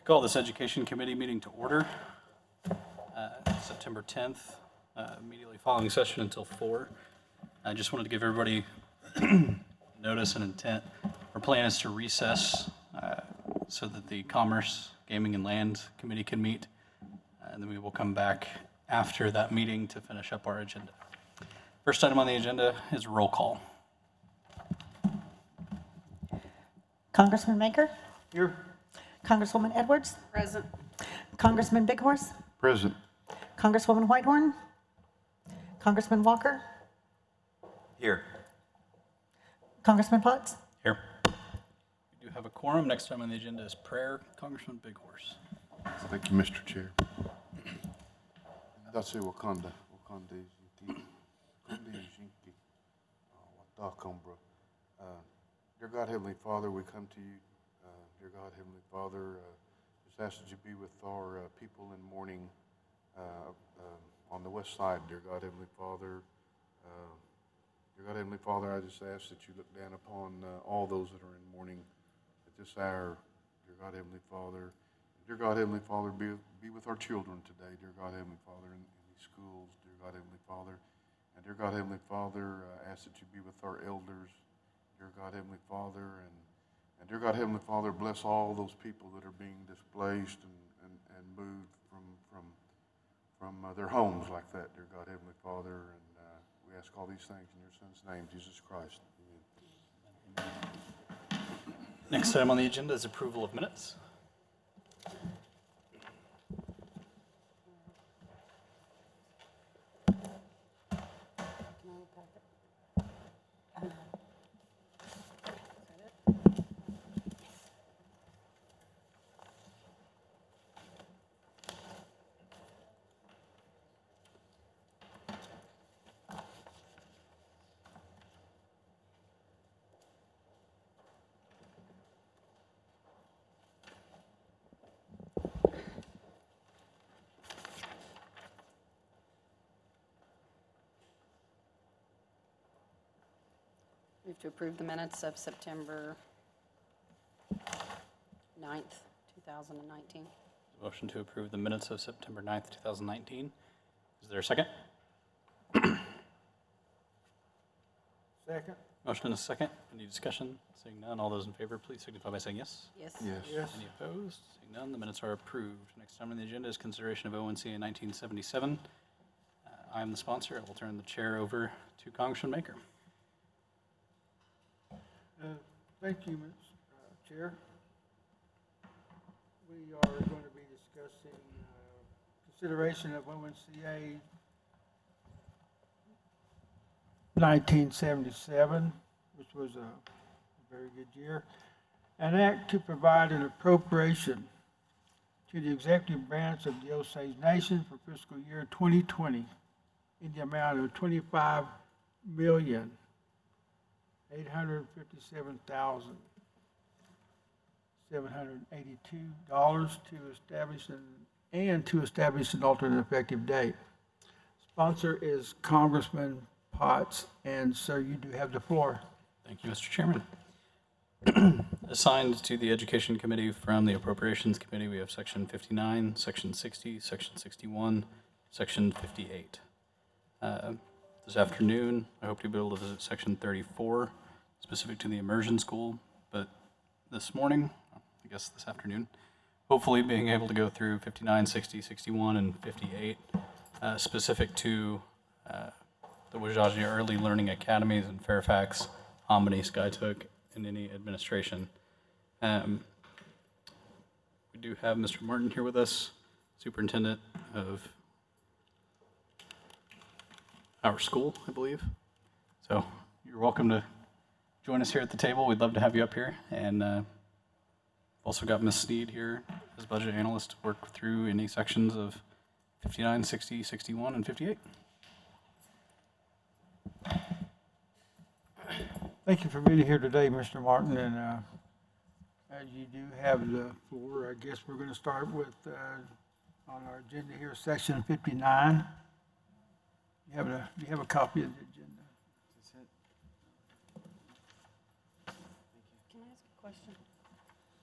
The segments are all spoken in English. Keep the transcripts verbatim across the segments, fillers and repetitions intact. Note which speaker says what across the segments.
Speaker 1: Call this Education Committee meeting to order. Uh, September tenth, uh, immediately following session until four. I just wanted to give everybody notice and intent. Our plan is to recess uh, so that the Commerce, Gaming, and Land Committee can meet. Uh, and then we will come back after that meeting to finish up our agenda. First item on the agenda is roll call.
Speaker 2: Congressman Maker,
Speaker 3: Here.
Speaker 2: Congresswoman Edwards,
Speaker 4: Present.
Speaker 2: Congressman Bighorse,
Speaker 3: Present.
Speaker 2: Congresswoman Whitehorn, Congressman Walker,
Speaker 3: Here.
Speaker 2: Congressman Potts.
Speaker 1: Here. We do have a quorum. Next item on the agenda is prayer. Congressman Bighorse.
Speaker 3: Thank you, Mister Chair. Dase Wakanda, Wakanda Zinti, Wakanda Zinki, Watakumbra. Dear God, Heavenly Father, we come to you, uh, dear God, Heavenly Father, uh, just ask that you be with our uh, people in mourning uh, uh, on the west side, dear God, Heavenly Father. Uh, dear God, Heavenly Father, I just ask that you look down upon uh, all those that are in mourning at this hour, dear God, Heavenly Father. Dear God, Heavenly Father, be, be with our children today, dear God, Heavenly Father, in, in these schools, dear God, Heavenly Father. And dear God, Heavenly Father, uh, ask that you be with our elders, dear God, Heavenly Father. And, and dear God, Heavenly Father, bless all those people that are being displaced and, and, and moved from, from, from uh, their homes like that, dear God, Heavenly Father. And uh, we ask all these things in your Son's name, Jesus Christ. Amen.
Speaker 1: Next item on the agenda is approval of minutes.
Speaker 4: Move to approve the minutes of September ninth, two thousand nineteen.
Speaker 1: Motion to approve the minutes of September ninth, two thousand nineteen. Is there a second?
Speaker 3: Second.
Speaker 1: Motion and a second. Any discussion? Seeing none, all those in favor, please signify by saying yes.
Speaker 4: Yes.
Speaker 3: Yes.
Speaker 5: Yes.
Speaker 1: Any opposed? Seeing none, the minutes are approved. Next item on the agenda is consideration of O N C A nineteen seventy-seven. Uh, I am the sponsor. I will turn the chair over to Congressman Maker.
Speaker 5: Uh, Thank you, Miz uh, Chair. We are going to be discussing uh, consideration of O N C A nineteen seventy-seven, which was a very good year. An act to provide an appropriation to the executive branch of the Osage Nation for fiscal year twenty twenty in the amount of twenty-five million eight hundred fifty-seven thousand seven hundred eighty-two dollars to establish an, and to establish an alternate effective date. Sponsor is Congressman Potts, and sir, you do have the floor.
Speaker 1: Thank you, Mister Chairman. Assigned to the Education Committee from the Appropriations Committee, we have Section fifty-nine, Section sixty, Section sixty-one, Section fifty-eight. Uh, This afternoon, I hope to be able to visit Section thirty-four, specific to the immersion school, but this morning, I guess this afternoon, hopefully being able to go through fifty-nine, sixty, sixty-one, and fifty-eight, uh, specific to uh, the Wajaji Early Learning Academies in Fairfax, Hominy, Skytook, and any administration. Um, we do have Mister Martin here with us, Superintendent of our school, I believe. So you're welcome to join us here at the table. We'd love to have you up here. And uh, also got Miz Sneed here as budget analyst to work through any sections of fifty-nine, sixty, sixty-one, and fifty-eight.
Speaker 5: Thank you for being here today, Mister Martin, and uh, as you do have the floor, I guess we're going to start with, uh, on our agenda here, Section fifty-nine. You have a, you have a copy of the agenda.
Speaker 4: Can I ask a question?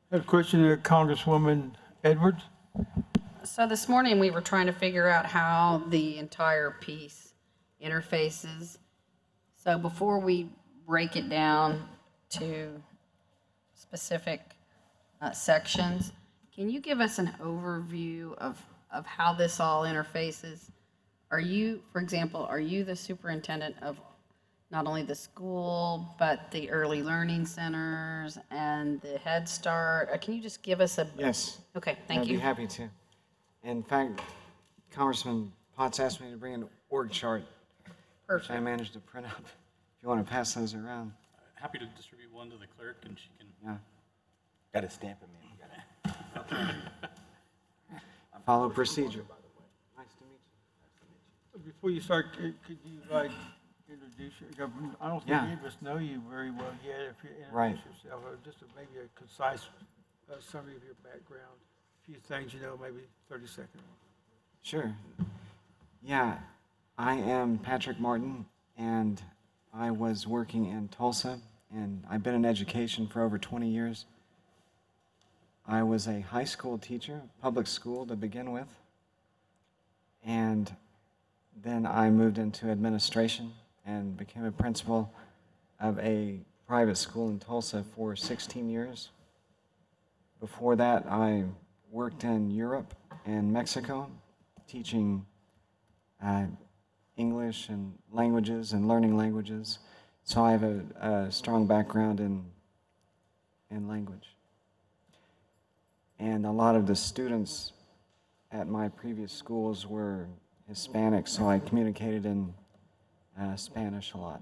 Speaker 5: I have a question to Congresswoman Edwards.
Speaker 4: So this morning, we were trying to figure out how the entire piece interfaces. So before we break it down to specific uh, sections, can you give us an overview of, of how this all interfaces? Are you, for example, are you the superintendent of not only the school, but the early learning centers and the Head Start? Uh, Can you just give us a?
Speaker 6: Yes.
Speaker 4: Okay, thank
Speaker 6: I'd
Speaker 4: you.
Speaker 6: be happy to. In fact, Congressman Potts asked me to bring an org chart, which I
Speaker 4: Perfect.
Speaker 6: managed to print out. If you want to pass those around,
Speaker 1: Happy to distribute one to the clerk, and she can.
Speaker 6: yeah.
Speaker 7: Got to stamp him in.
Speaker 6: Follow procedure. Nice to meet you.
Speaker 5: Before you start, c- could you like introduce your, I don't think
Speaker 6: Yeah.
Speaker 5: any of us know you very well yet. If you
Speaker 6: Right.
Speaker 5: introduce yourself, or just a- maybe a concise uh, summary of your background, a few things you know, maybe thirty seconds.
Speaker 6: Sure. Yeah, I am Patrick Martin, and I was working in Tulsa, and I've been in education for over twenty years. I was a high school teacher, public school to begin with, and then I moved into administration and became a principal of a private school in Tulsa for sixteen years. Before that, I worked in Europe and Mexico, teaching uh, English and languages and learning languages. So I have a, a strong background in, in language. And a lot of the students at my previous schools were Hispanic, so I communicated in uh, Spanish a lot.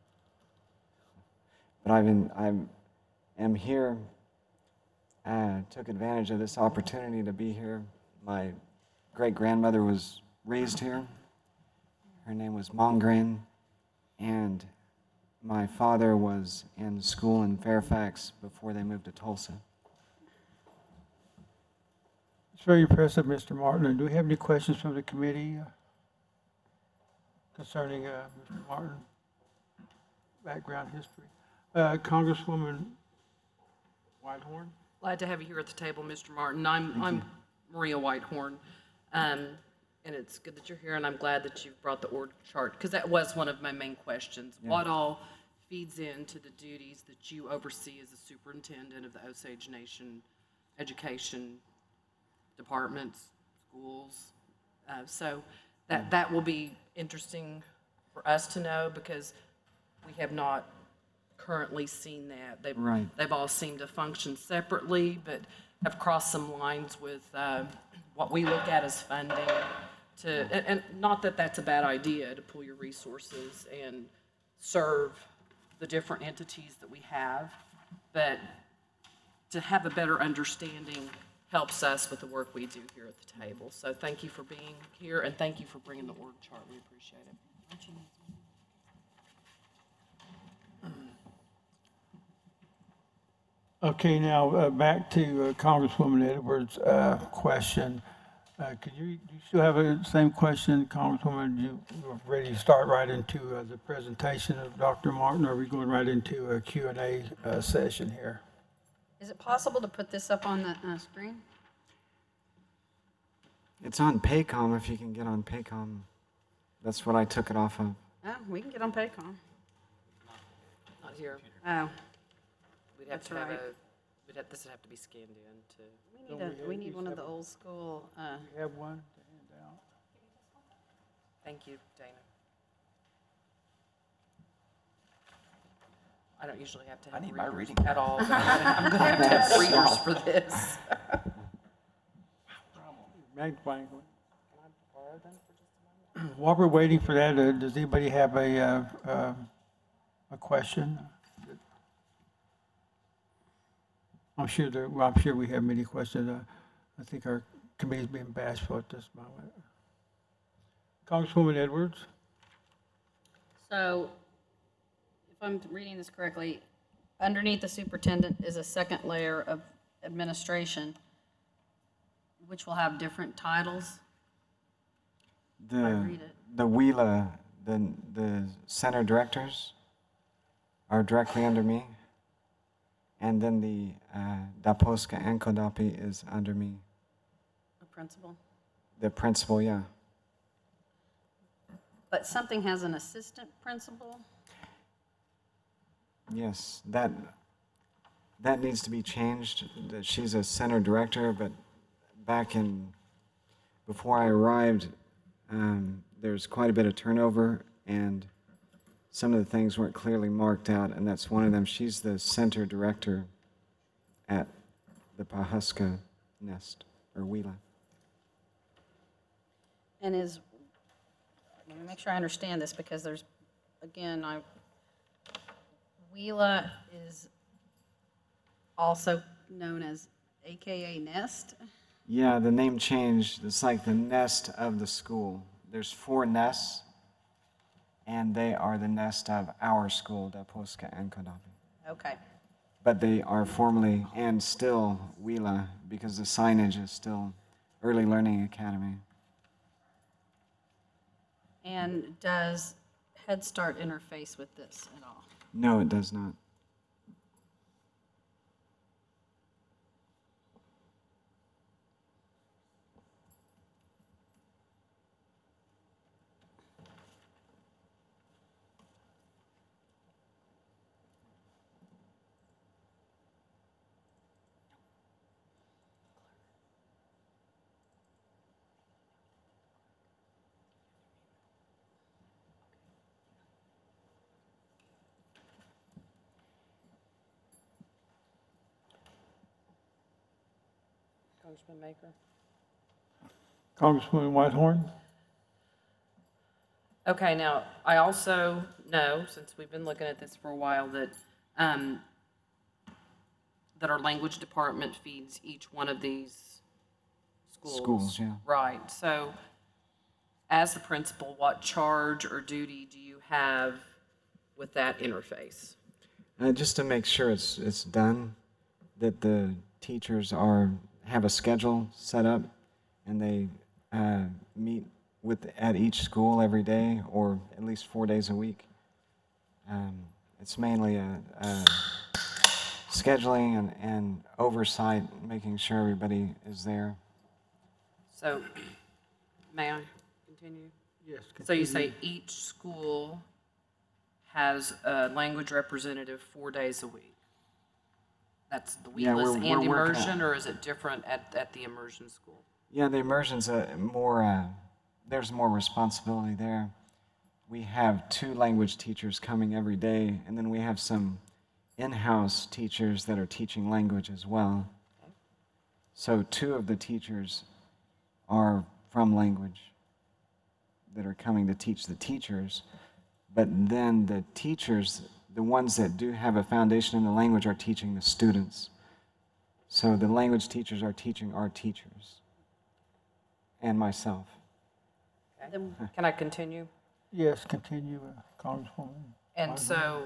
Speaker 6: But I've been, I am here, uh, took advantage of this opportunity to be here. My great-grandmother was raised here. Her name was Mongren, and my father was in school in Fairfax before they moved to Tulsa.
Speaker 5: It's very impressive, Mister Martin. And do we have any questions from the committee uh, concerning uh, Mister Martin? Background history. Uh, Congresswoman Whitehorn?
Speaker 8: Glad to have you here at the table, Mister Martin. I'm, I'm Maria Whitehorn. Um, and it's good that you're here, and I'm glad that you've brought the org chart, because that was one of my main questions. What all feeds into the duties that you oversee as the superintendent of the Osage Nation education departments, schools? Uh, so that, that will be interesting for us to know, because we have not currently seen that. They've,
Speaker 6: Right.
Speaker 8: they've all seemed to function separately, but have crossed some lines with uh, what we look at as funding to, and, and not that that's a bad idea, to pool your resources and serve the different entities that we have, but to have a better understanding helps us with the work we do here at the table. So thank you for being here, and thank you for bringing the org chart. We appreciate it.
Speaker 5: Okay, now, uh, back to uh, Congresswoman Edwards' uh, question. Uh, Could you, do you still have the same question, Congresswoman? You you ready to start right into uh, the presentation of Doctor Martin, or are we going right into a Q and A uh, session here?
Speaker 4: Is it possible to put this up on the uh, screen?
Speaker 6: It's on Paycom, if you can get on Paycom. That's what I took it off of.
Speaker 4: Oh, we can get on Paycom.
Speaker 8: Not here.
Speaker 4: Oh,
Speaker 8: We'd have
Speaker 4: That's
Speaker 8: to have a,
Speaker 4: right.
Speaker 8: we'd have, this would have to be scanned in to,
Speaker 4: we
Speaker 5: Don't
Speaker 4: need
Speaker 5: we
Speaker 4: a, we
Speaker 5: have
Speaker 4: need
Speaker 5: these
Speaker 4: one of the
Speaker 5: separate-
Speaker 4: old school, uh,
Speaker 5: We have one to hand out.
Speaker 8: thank you, Dana. I don't usually have to
Speaker 7: I
Speaker 8: have
Speaker 7: need my
Speaker 8: readers
Speaker 7: reading
Speaker 8: at all, but I'm gonna have to have readers for this.
Speaker 5: Magnifying glass. While we're waiting for that, uh, does anybody have a, uh, uh, a question? I'm sure there, well, I'm sure we have many questions. Uh, I think our committee's being bashful at this moment. Congresswoman Edwards?
Speaker 4: so if I'm reading this correctly, underneath the superintendent is a second layer of administration, which will have different titles. I
Speaker 6: The,
Speaker 4: read it.
Speaker 6: the WELA, the, the center directors are directly under me. And then the uh, Daposka and Kodapi is under me.
Speaker 4: A principal?
Speaker 6: The principal, yeah.
Speaker 4: But something has an assistant principal?
Speaker 6: Yes, that that needs to be changed. That she's a center director, but back in before I arrived, um, there's quite a bit of turnover, and some of the things weren't clearly marked out, and that's one of them. She's the center director at the Pawhuska Nest or Wheeler.
Speaker 4: And is, let me make sure I understand this, because there's, again, I, Wheela is also known as A K A Nest?
Speaker 6: Yeah, the name changed. It's like the nest of the school. There's four nests, and they are the nest of our school, Daposka and Kodapi.
Speaker 4: Okay.
Speaker 6: But they are formally and still Wheela because the signage is still Early Learning Academy.
Speaker 4: And does Head Start interface with this at all?
Speaker 6: No, it does not.
Speaker 8: Congressman Maker?
Speaker 5: Congresswoman Whitehorn?
Speaker 8: Okay, now, I also know, since we've been looking at this for a while, that, um, that our language department feeds each one of these schools.
Speaker 6: Schools, yeah.
Speaker 8: Right, so as the principal, what charge or duty do you have with that interface?
Speaker 6: Uh, just to make sure it's it's done, that the teachers are have a schedule set up, and they uh, meet with at each school every day, or at least four days a week. Um, it's mainly a, a scheduling and, and oversight, making sure everybody is there.
Speaker 8: So, may I continue?
Speaker 5: Yes.
Speaker 8: So you say each school has a language representative four days a week? That's the
Speaker 6: Yeah,
Speaker 8: weekless
Speaker 6: we're-
Speaker 8: and
Speaker 6: we're working
Speaker 8: immersion,
Speaker 6: on-
Speaker 8: or is it different at, at the immersion school?
Speaker 6: Yeah, the immersion's a more, uh, there's more responsibility there. We have two language teachers coming every day, and then we have some in-house teachers that are teaching language as well. So two of the teachers are from language that are coming to teach the teachers, but then the teachers, the ones that do have a foundation in the language, are teaching the students. So the language teachers are teaching our teachers and myself.
Speaker 4: Then
Speaker 8: Can I continue?
Speaker 5: Yes, continue, uh, Congresswoman.
Speaker 8: And so,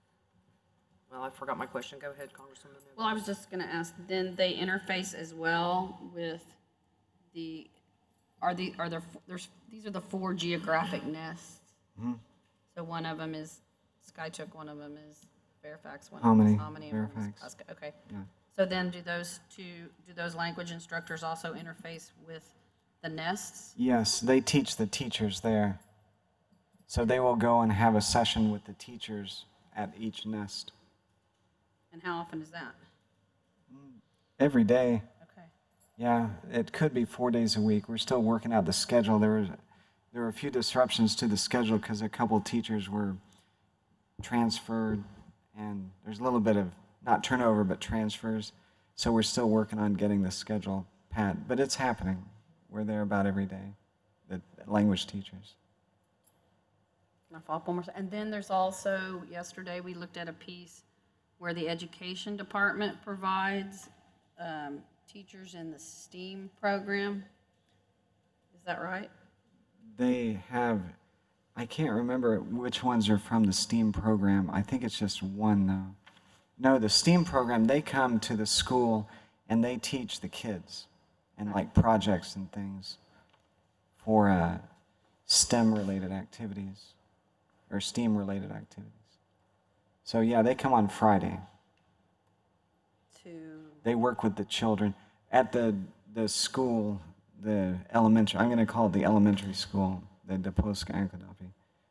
Speaker 8: well, I forgot my question. Go ahead, Congresswoman.
Speaker 4: Well, I was just going to ask, then they interface as well with the, are the, are there, there's, these are the four geographic nests.
Speaker 6: Mm-hmm.
Speaker 4: So one of them is Skytook, one of them is Fairfax, one of them
Speaker 6: Hominy,
Speaker 4: is Hominy, and one is
Speaker 6: Fairfax.
Speaker 4: Pasco. Okay.
Speaker 6: Yeah.
Speaker 4: So then do those two, do those language instructors also interface with the nests?
Speaker 6: Yes, they teach the teachers there. So they will go and have a session with the teachers at each nest
Speaker 4: And how often is that?
Speaker 6: every day.
Speaker 4: Okay.
Speaker 6: Yeah, it could be four days a week. We're still working out the schedule. There was, there were a few disruptions to the schedule because a couple teachers were transferred, and there's a little bit of, not turnover, but transfers. So we're still working on getting the schedule pat, but it's happening. We're there about every day, the language teachers.
Speaker 4: Can I follow up one more? se- And then there's also, yesterday, we looked at a piece where the education department provides um, teachers in the STEAM program. Is that right?
Speaker 6: They have, I can't remember which ones are from the STEAM program. I think it's just one, though. No, the STEAM program, they come to the school and they teach the kids and like projects and things for uh, STEM-related activities or STEAM-related activities. So yeah, they come on Friday.
Speaker 4: to,
Speaker 6: They work with the children at the, the school, the elementary, I'm going to call it the elementary school, the Deposka Ankadapi.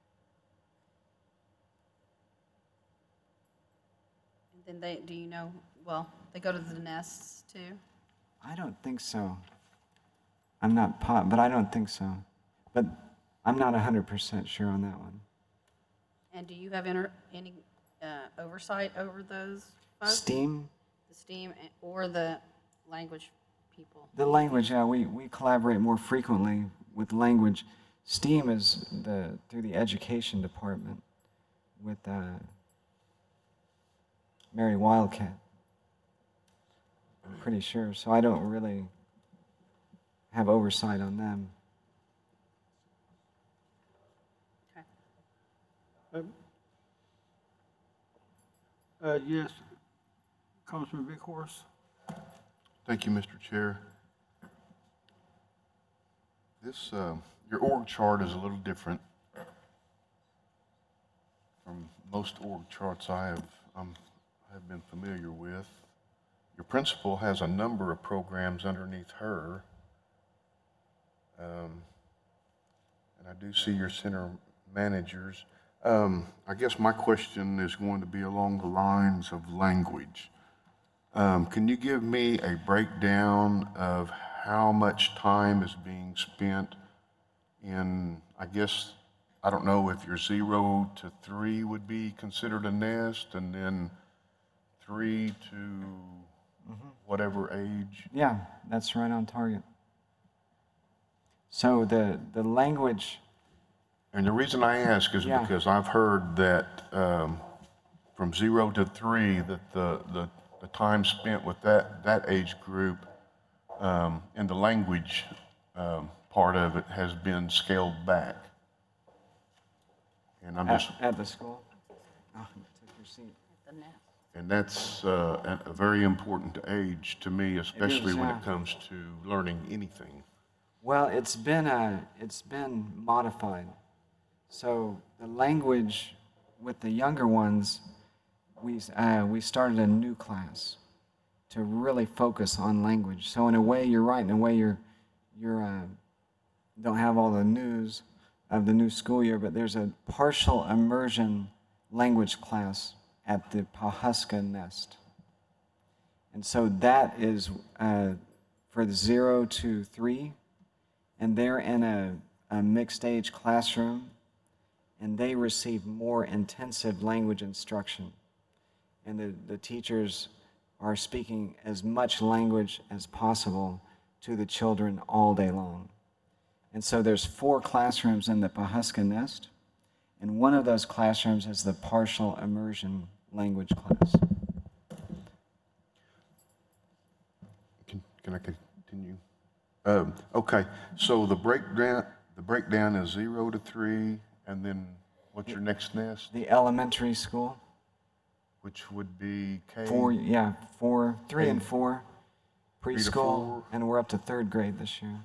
Speaker 4: then they, do you know, well, they go to the nests too?
Speaker 6: I don't think so. I'm not pot, but I don't think so. But I'm not one hundred percent sure on that one.
Speaker 4: And do you have inter- any uh, oversight over those folks?
Speaker 6: STEAM,
Speaker 4: The STEAM a- or the language people?
Speaker 6: the language, yeah, we, we collaborate more frequently with language. STEAM is the, through the education department with uh, Mary Wildcat. I'm pretty sure, so I don't really have oversight on them.
Speaker 4: Okay.
Speaker 5: Uh, yes, Congressman Big Horse.
Speaker 3: Thank you, Mister Chair. This, uh, your org chart is a little different from most org charts I have, um, have been familiar with. Your principal has a number of programs underneath her. Um, and I do see your center managers. Um, I guess my question is going to be along the lines of language. Um, can you give me a breakdown of how much time is being spent in, I guess, I don't know if your zero to three would be considered a nest, and then three to whatever age?
Speaker 6: Yeah, that's right on target. So the, the language,
Speaker 3: And the reason I ask is
Speaker 6: Yeah.
Speaker 3: because I've heard that um, from zero to three, that the, the, the time spent with that, that age group um, and the language um, part of it has been scaled back. And I'm just,
Speaker 6: at, at the school. Oh, take your seat.
Speaker 4: The nest.
Speaker 3: and that's uh, a a very important age to me, especially when
Speaker 6: yeah.
Speaker 3: it comes to learning anything.
Speaker 6: Well, it's been uh, it's been modified. So the language with the younger ones, we uh, we started a new class to really focus on language. So in a way, you're right. In a way, you're you're uh, don't have all the news of the new school year, but there's a partial immersion language class at the Pawhuska Nest, and so that is uh, for the zero to three. And they're in a, a mixed age classroom, and they receive more intensive language instruction. And the, the teachers are speaking as much language as possible to the children all day long. And so there's four classrooms in the Pawhuska Nest, and one of those classrooms is the partial immersion language class.
Speaker 3: Can, can I continue? Um, okay, so the breakdown, the breakdown is zero to three, and then what's your next nest?
Speaker 6: The elementary school,
Speaker 3: Which would be K?
Speaker 6: four, yeah, four, three and
Speaker 3: K-
Speaker 6: four,
Speaker 3: to
Speaker 6: preschool,
Speaker 3: four.
Speaker 6: and we're up to third grade this year.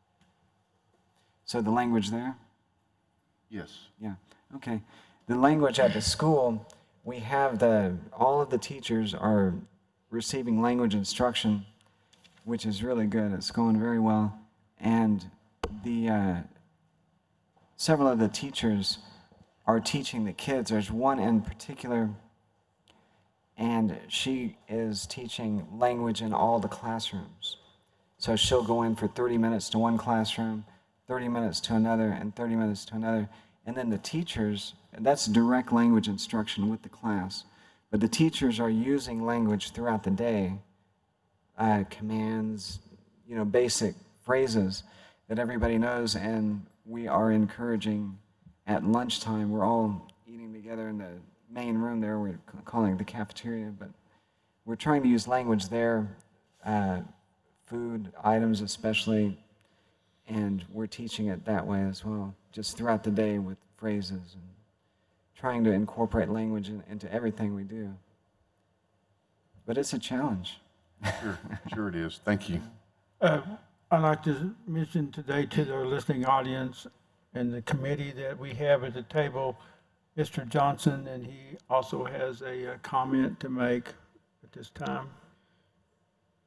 Speaker 6: So the language there?
Speaker 3: Yes.
Speaker 6: Yeah, okay. The language at the school, we have the, all of the teachers are receiving language instruction, which is really good. It's going very well. And the uh, several of the teachers are teaching the kids. There's one in particular, and she is teaching language in all the classrooms. So she'll go in for thirty minutes to one classroom, thirty minutes to another, and thirty minutes to another. And then the teachers, that's direct language instruction with the class, but the teachers are using language throughout the day, uh, commands, you know, basic phrases that everybody knows, and we are encouraging at lunchtime. We're all eating together in the main room there. We're c- calling it the cafeteria, but we're trying to use language there, uh, food items especially, and we're teaching it that way as well, just throughout the day with phrases and trying to incorporate language in, into everything we do. But it's a challenge.
Speaker 3: Sure, sure it is. Thank you.
Speaker 5: Uh, I'd like to mention today to our listening audience and the committee that we have at the table, Mister Johnson, and he also has a uh, comment to make at this time.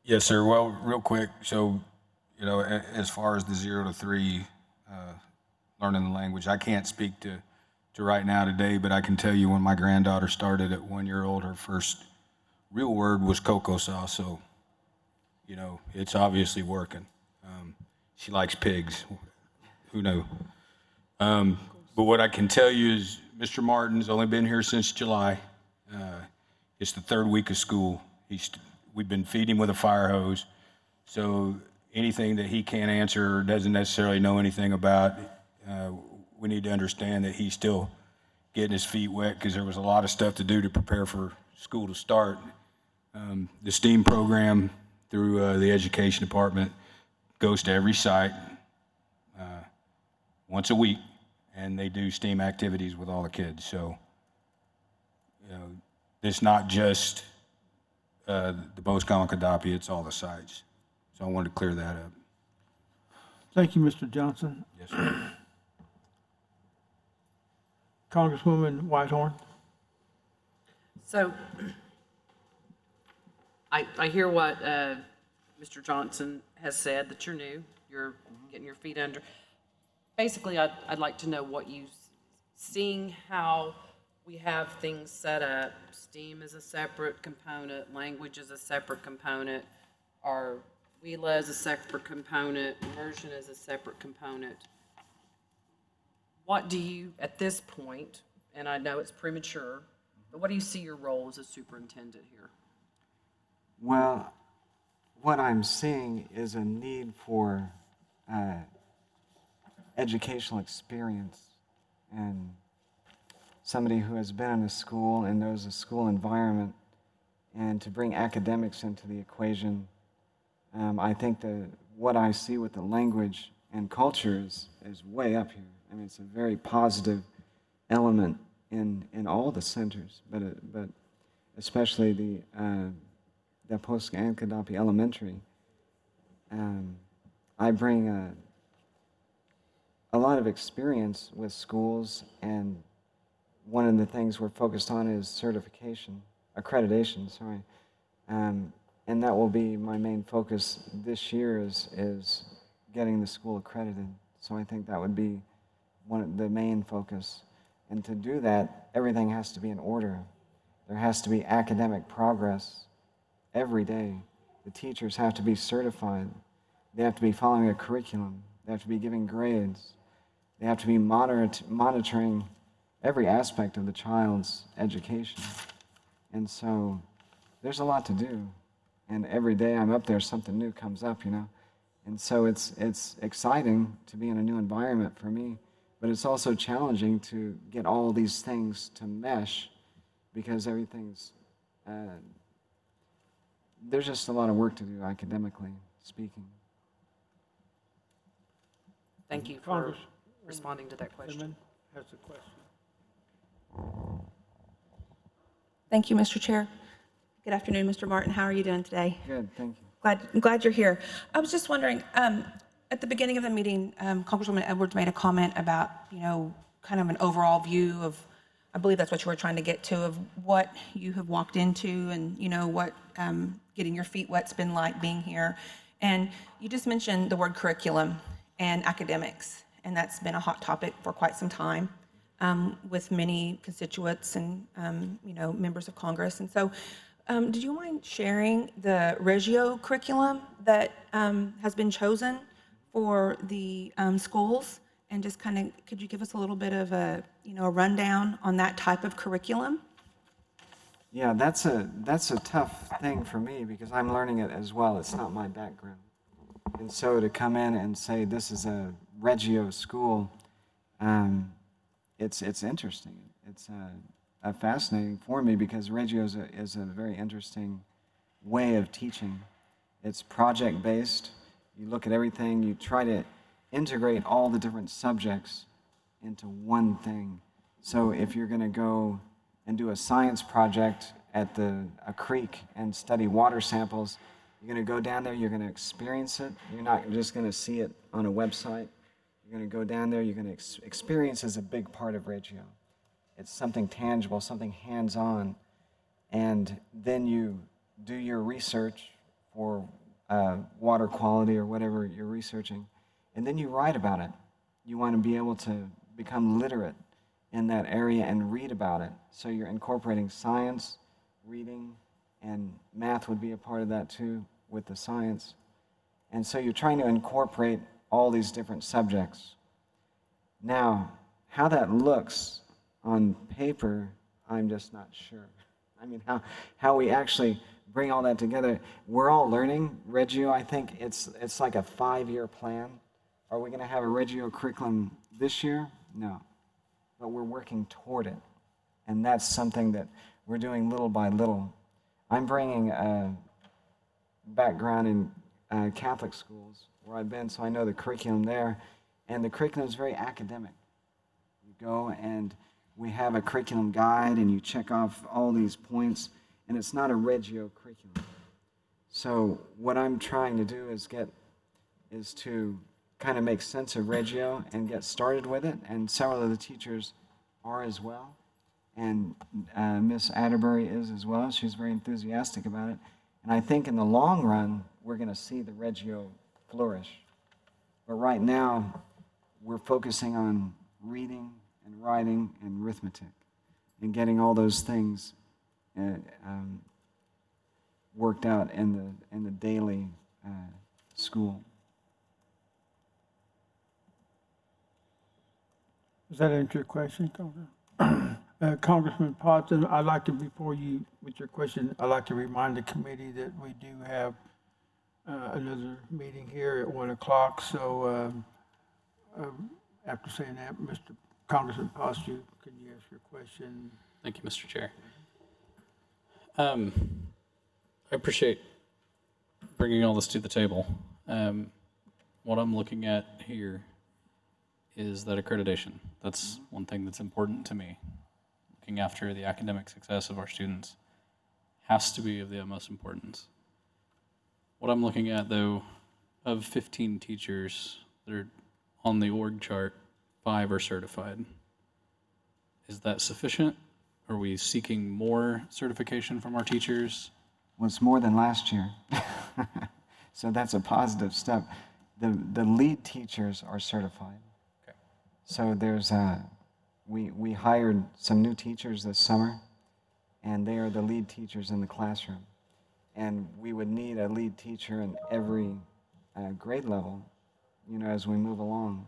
Speaker 9: Yes, sir. Well, real quick, so, you know, a- as far as the zero to three, uh, learning the language, I can't speak to, to right now today, but I can tell you when my granddaughter started at one year old, her first real word was cocoa sauce. So, you know, it's obviously working. Um, she likes pigs. Who knew? Um, but what I can tell you is Mister Martin's only been here since July. Uh, it's the third week of school. He's, we've been feeding him with a fire hose. So anything that he can't answer or doesn't necessarily know anything about, uh, we need to understand that he's still getting his feet wet because there was a lot of stuff to do to prepare for school to start. Um, the STEAM program through uh, the education department goes to every site uh, once a week, and they do STEAM activities with all the kids. So, you know, it's not just uh, the Boscombe Cadapi, it's all the sites. So I wanted to clear that up.
Speaker 5: Thank you, Mister Johnson.
Speaker 9: Yes, sir.
Speaker 5: Congresswoman Whitehorn.
Speaker 8: So I, I hear what uh, Mister Johnson has said, that you're new, you're getting your feet under. Basically, I'd, I'd like to know what you, seeing how we have things set up, STEAM is a separate component, language is a separate component, our W E L A is a separate component, immersion is a separate component. What do you, at this point, and I know it's premature, but what do you see your role as a superintendent here?
Speaker 6: Well, what I'm seeing is a need for uh, educational experience and somebody who has been in a school and knows a school environment, and to bring academics into the equation. Um, I think that what I see with the language and culture is, is way up here. I mean, it's a very positive element in, in all the centers, but, uh, but especially the, uh, the Boscombe Cadapi Elementary. Um, I bring a, a lot of experience with schools, and one of the things we're focused on is certification, accreditation, sorry. Um, and that will be my main focus this year is, is getting the school accredited. So I think that would be one of the main focus. And to do that, everything has to be in order. There has to be academic progress every day. The teachers have to be certified. They have to be following a curriculum. They have to be giving grades. They have to be monitor- monitoring every aspect of the child's education. And so there's a lot to do. And every day I'm up there, something new comes up, you know. And so it's, it's exciting to be in a new environment for me. But it's also challenging to get all these things to mesh because everything's, uh, there's just a lot of work to do academically speaking.
Speaker 8: Thank you for
Speaker 5: Congress.
Speaker 8: responding to that question.
Speaker 5: Goodman has a question.
Speaker 10: Thank you, Mister Chair. Good afternoon, Mister Martin. How are you doing today?
Speaker 6: Good, thank you.
Speaker 10: Glad, I'm glad you're here. I was just wondering, um, at the beginning of the meeting, um, Congresswoman Edwards made a comment about, you know, kind of an overall view of, I believe that's what you were trying to get to, of what you have walked into and, you know, what um, getting your feet wet's been like being here. And you just mentioned the word curriculum and academics, and that's been a hot topic for quite some time um, with many constituents and, um, you know, members of Congress. And so um, did you mind sharing the Reggio curriculum that um, has been chosen for the um, schools, and just kind of, could you give us a little bit of a, you know, a rundown on that type of curriculum?
Speaker 6: Yeah, that's a, that's a tough thing for me because I'm learning it as well. It's not my background. And so to come in and say this is a Reggio school, um, it's, it's interesting. It's uh, uh, fascinating for me because Reggio is a, is a very interesting way of teaching. It's project-based. You look at everything, you try to integrate all the different subjects into one thing. So if you're going to go and do a science project at the, a creek and study water samples, you're going to go down there, you're going to experience it. You're not just going to see it on a website. You're going to go down there, you're going to ex- experience is a big part of Reggio. It's something tangible, something hands-on. And then you do your research for uh, water quality or whatever you're researching, and then you write about it. You want to be able to become literate in that area and read about it. So you're incorporating science, reading, and math would be a part of that too with the science. And so you're trying to incorporate all these different subjects. Now, how that looks on paper, I'm just not sure. I mean, how, how we actually bring all that together. We're all learning. Reggio, I think it's, it's like a five-year plan. Are we going to have a Reggio curriculum this year? No. But we're working toward it. And that's something that we're doing little by little. I'm bringing a background in uh, Catholic schools where I've been, so I know the curriculum there. And the curriculum is very academic. You go and we have a curriculum guide and you check off all these points, and it's not a Reggio curriculum. So what I'm trying to do is get, is to kind of make sense of Reggio and get started with it, and several of the teachers are as well. And uh, Miss Atterbury is as well. She's very enthusiastic about it. And I think in the long run, we're going to see the Reggio flourish. But right now, we're focusing on reading and writing and arithmetic and getting all those things uh, um, worked out in the, in the daily uh, school.
Speaker 5: Does that answer your question, Congressman? Uh, Congressman Potts, and I'd like to, before you, with your question, I'd like to remind the committee that we do have uh, another meeting here at one o'clock. So um, um, after saying that, Mister Congressman Potts, you, can you ask your question?
Speaker 1: Thank you, Mister Chair. Um, I appreciate bringing all this to the table. Um, what I'm looking at here is that accreditation. That's one thing that's important to me. Looking after the academic success of our students has to be of the utmost importance. What I'm looking at, though, of fifteen teachers that are on the org chart, five are certified. Is that sufficient? Are we seeking more certification from our teachers?
Speaker 6: Well, it's more than last year. So that's a positive step. The, the lead teachers are certified.
Speaker 1: Okay.
Speaker 6: So there's a, we, we hired some new teachers this summer, and they are the lead teachers in the classroom. And we would need a lead teacher in every uh, grade level, you know, as we move along.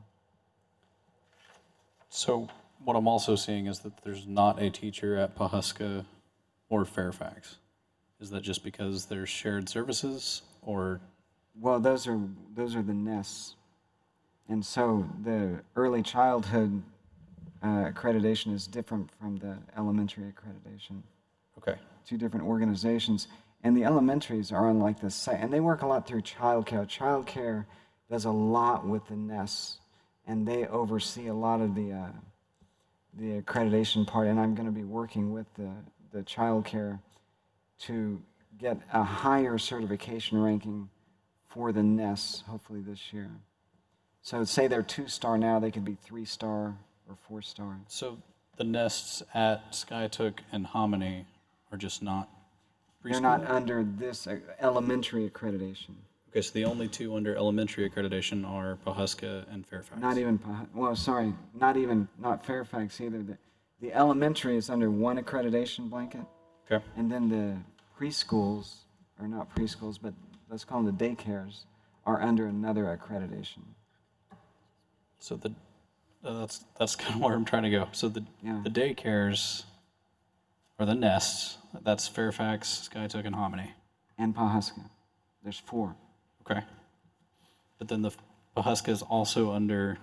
Speaker 1: So what I'm also seeing is that there's not a teacher at Pawhuska or Fairfax. Is that just because there's shared services, or?
Speaker 6: Well, those are those are the nests. And so the early childhood uh, accreditation is different from the elementary accreditation.
Speaker 1: Okay.
Speaker 6: Two different organizations. And the elementaries are on like the site, and they work a lot through childcare. Childcare does a lot with the nests, and they oversee a lot of the uh, the accreditation part. And I'm going to be working with the the childcare to get a higher certification ranking for the nests, hopefully this year. So say they're two-star now, they could be three-star or four-star.
Speaker 1: So the nests at Skytook and Hominy are just not preschool?
Speaker 6: They're not under this uh, elementary accreditation.
Speaker 1: Okay, so the only two under elementary accreditation are Pawhuska and Fairfax.
Speaker 6: Not even, Pah- well, sorry, not even, not Fairfax either. The, the elementary is under one accreditation blanket,
Speaker 1: Okay.
Speaker 6: and then the preschools, or not preschools, but let's call them the daycares, are under another accreditation.
Speaker 1: So the uh, that's that's kind of where I'm trying to go. So the
Speaker 6: Yeah.
Speaker 1: the daycares or the nests, that's Fairfax, Skytook, and Hominy.
Speaker 6: And Pawhuska. There's four.
Speaker 1: Okay. But then the Pawhuska is also under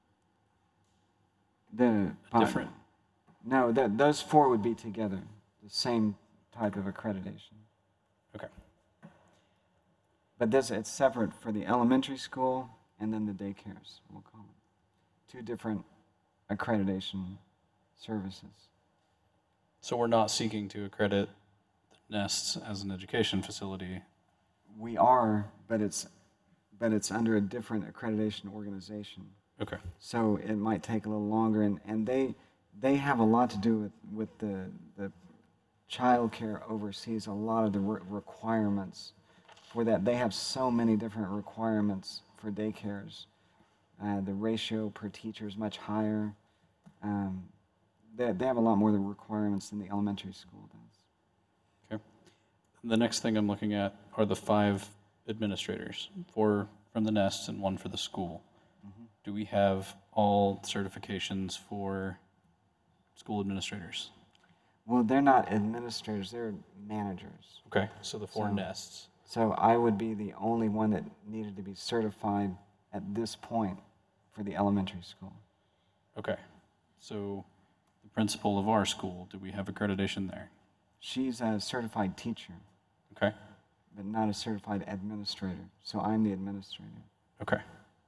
Speaker 6: The Pah-
Speaker 1: different.
Speaker 6: No, that those four would be together, the same type of accreditation.
Speaker 1: Okay.
Speaker 6: But this, it's separate for the elementary school and then the daycares, we'll call it. Two different accreditation services.
Speaker 1: So we're not seeking to accredit the nests as an education facility.
Speaker 6: We are, but it's, but it's under a different accreditation organization.
Speaker 1: Okay.
Speaker 6: So it might take a little longer, and, and they, they have a lot to do with, with the, the child care oversees a lot of the re- requirements for that. They have so many different requirements for daycares. Uh, the ratio per teacher is much higher. Um, they, they have a lot more of the requirements than the elementary school does.
Speaker 1: Okay. The next thing I'm looking at are the five administrators, four from the nests and one for the school. Do we have all certifications for school administrators?
Speaker 6: Well, they're not administrators, they're managers.
Speaker 1: Okay, so the four
Speaker 6: So-
Speaker 1: nests.
Speaker 6: So I would be the only one that needed to be certified at this point for the elementary school.
Speaker 1: Okay, so the principal of our school, do we have accreditation there?
Speaker 6: She's a certified teacher,
Speaker 1: Okay,
Speaker 6: but not a certified administrator. So I'm the administrator.
Speaker 1: okay.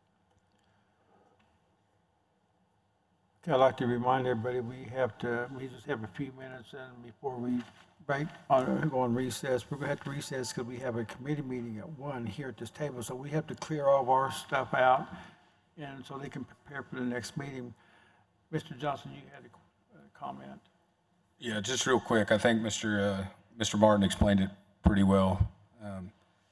Speaker 5: Okay, I'd like to remind everybody, we have to, we just have a few minutes and before we break, on, go on recess. We're gonna have to recess because we have a committee meeting at one here at this table. So we have to clear all of our stuff out and so they can prepare for the next meeting. Mister Johnson, you had a, a comment.
Speaker 9: Yeah, just real quick, I think Mister Uh, Mister Martin explained it pretty well. Um,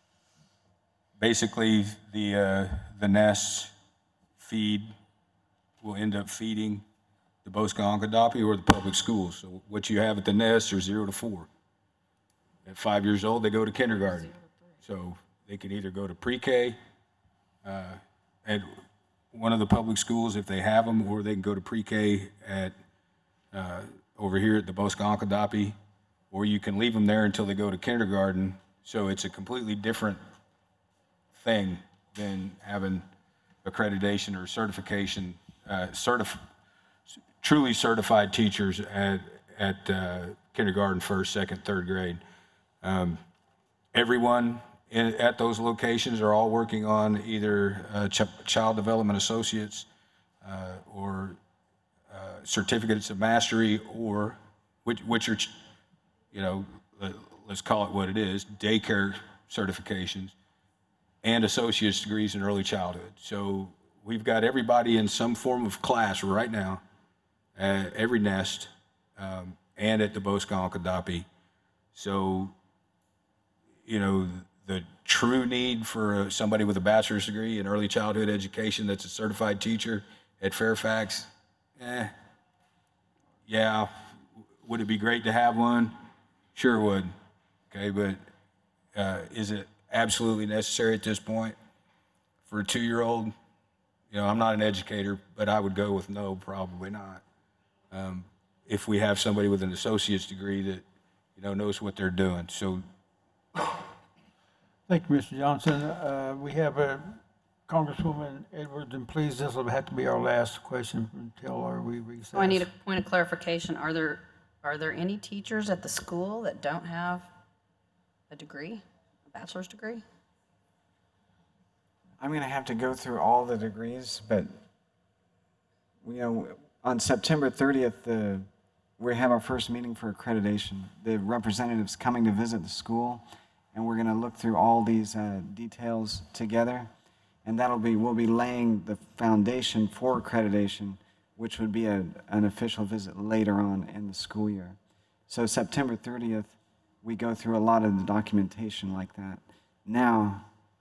Speaker 9: Basically, the, uh, the nests feed, will end up feeding the Bosque Onondaga or the public schools. So what you have at the nests are zero to four. At five years old, they go to kindergarten. So they can either go to pre-K uh, at one of the public schools if they have them, or they can go to pre-K at uh, over here at the Bosque Onondaga, or you can leave them there until they go to kindergarten. So it's a completely different thing than having accreditation or certification, uh, certif- truly certified teachers at, at uh, kindergarten, first, second, third grade. Um, everyone in, at those locations are all working on either uh, ch- child development associates uh, or uh, certificates of mastery, or which, which are, you know, let, let's call it what it is, daycare certifications and associate's degrees in early childhood. So we've got everybody in some form of class right now at every nest um, and at the Bosque Onondaga. So, you know, the true need for uh, somebody with a bachelor's degree in early childhood education that's a certified teacher at Fairfax, eh, yeah, would it be great to have one? Sure would, okay, but uh, is it absolutely necessary at this point for a two-year-old? You know, I'm not an educator, but I would go with no, probably not. Um, if we have somebody with an associate's degree that, you know, knows what they're doing. So,
Speaker 5: Thank you, Mister Johnson. Uh, we have a Congresswoman Edwards, and please, this will have to be our last question until our we recess.
Speaker 4: So I need a point of clarification. Are there, are there any teachers at the school that don't have a degree, a bachelor's degree?
Speaker 6: I'm going to have to go through all the degrees, but, you know, on September thirtieth, the, we have our first meeting for accreditation. The representative's coming to visit the school, and we're going to look through all these uh, details together, and that'll be, we'll be laying the foundation for accreditation, which would be a, an official visit later on in the school year. So September thirtieth, we go through a lot of the documentation like that. Now,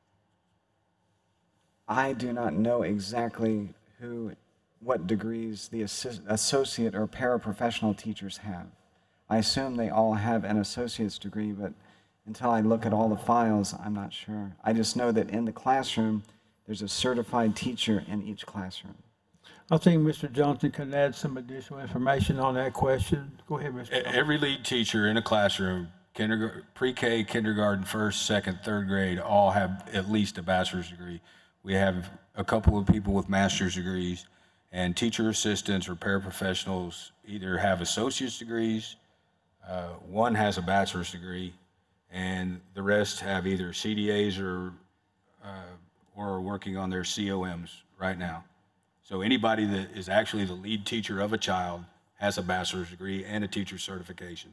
Speaker 6: I do not know exactly who, what degrees the assi- associate or paraprofessional teachers have. I assume they all have an associate's degree, but until I look at all the files, I'm not sure. I just know that in the classroom, there's a certified teacher in each classroom.
Speaker 5: I think Mister Johnson can add some additional information on that question. Go ahead, Mister
Speaker 9: e-
Speaker 5: Johnson.
Speaker 9: every lead teacher in a classroom, kindergarten, pre-K, kindergarten, first, second, third grade, all have at least a bachelor's degree. We have a couple of people with master's degrees, and teacher assistants or paraprofessionals either have associate's degrees, uh, one has a bachelor's degree, and the rest have either C D As or uh, or are working on their C O Ms right now. So anybody that is actually the lead teacher of a child has a bachelor's degree and a teacher certification.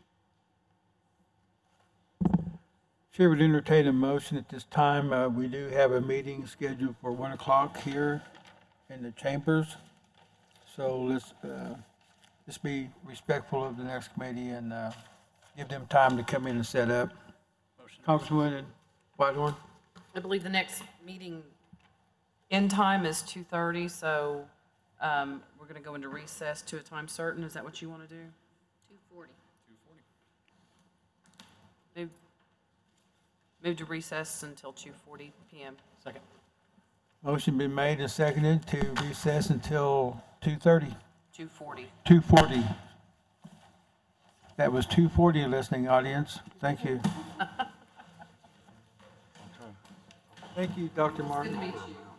Speaker 5: Chair would entertain a motion at this time. Uh, we do have a meeting scheduled for one o'clock here in the chambers. So let's, uh, let's be respectful of the next committee and, uh, give them time to come in and set up. Congresswoman Whitehorn?
Speaker 8: I believe the next meeting end time is two thirty, so um, we're going to go into recess to a time certain. Is that what you want to do?
Speaker 4: two forty.
Speaker 8: Move, move to recess until two forty PM.
Speaker 1: Second.
Speaker 5: Motion been made and seconded to recess until two thirty,
Speaker 8: two forty.
Speaker 5: two forty. That was two forty, listening audience. Thank you. Thank you, Doctor Martin.
Speaker 8: Good to meet you.